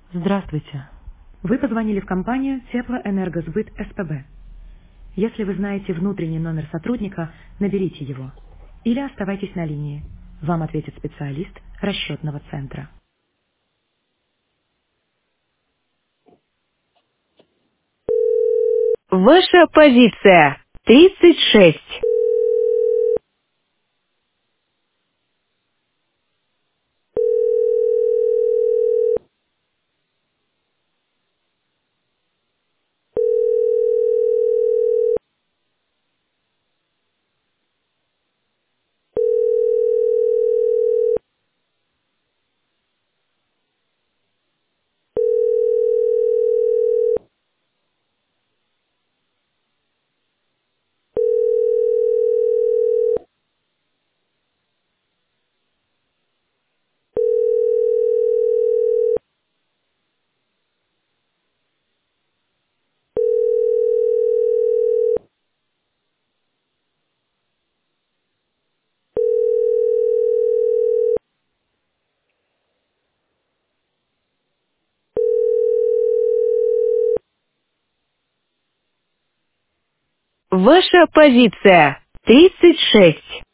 Здравствуйте. Вы позвонили в компанию Теплоэнергосбыт СПБ. Если вы знаете внутренний номер сотрудника, наберите его. Или оставайтесь на линии. Вам ответит специалист расчетного центра. Ваша позиция 36. Ваша позиция 36.